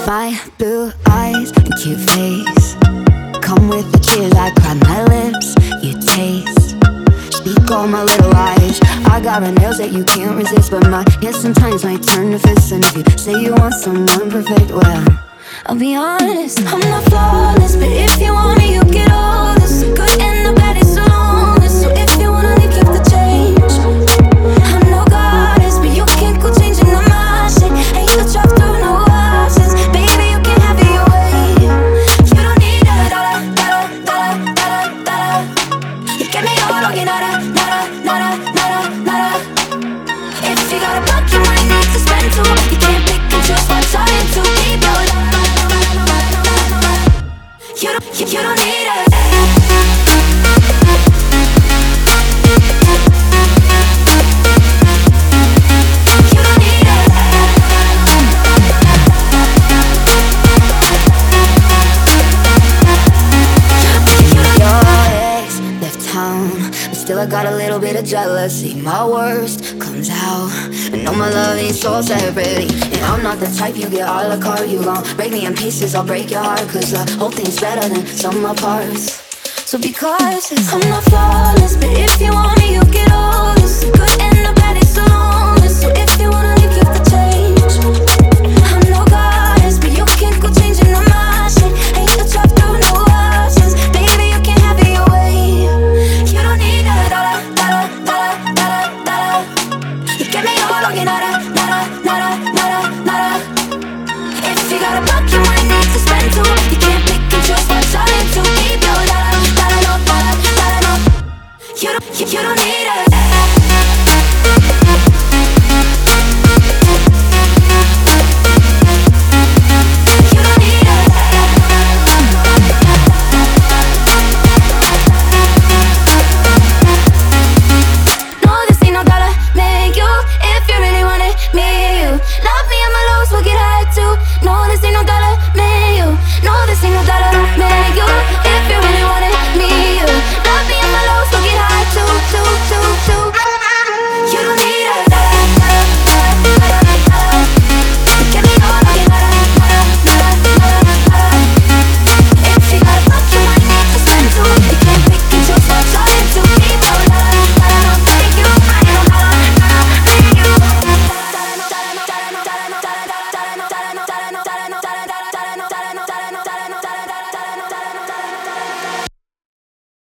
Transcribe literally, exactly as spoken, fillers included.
My blue eyes and cute face come with the tears I cry, my lips you taste. Speak all my little lies. I got the nails that you can't resist, but my hands sometimes might turn to fists. And if you say you want someone perfect, well, I'll be honest, I'm not flawless, but if you want me, you get all this. The good and the bad is so loneless. So if you wanna leave, keep the change. I'm no goddess, but you can't go changing the my shit. And you drop through no options. Baby, you can have it your way. You don't need a dollar, dollar, dollar, dollar, dollar. You get me all, don't get nada, nada, nada, nada, nada. If you got a buck, you might need to spend two. You can't pick and choose one, trying to keep your life. You don't, you, you don't need it. You don't need it. Your ex left town, but still I got a little bit of jealousy. My worst comes out, but no, my love ain't so separate. And I'm not the type you get a la carte. You gon' break me in pieces, I'll break your heart. Cause the whole thing's better than some of my parts. So because I'm not flawless, but if you want me,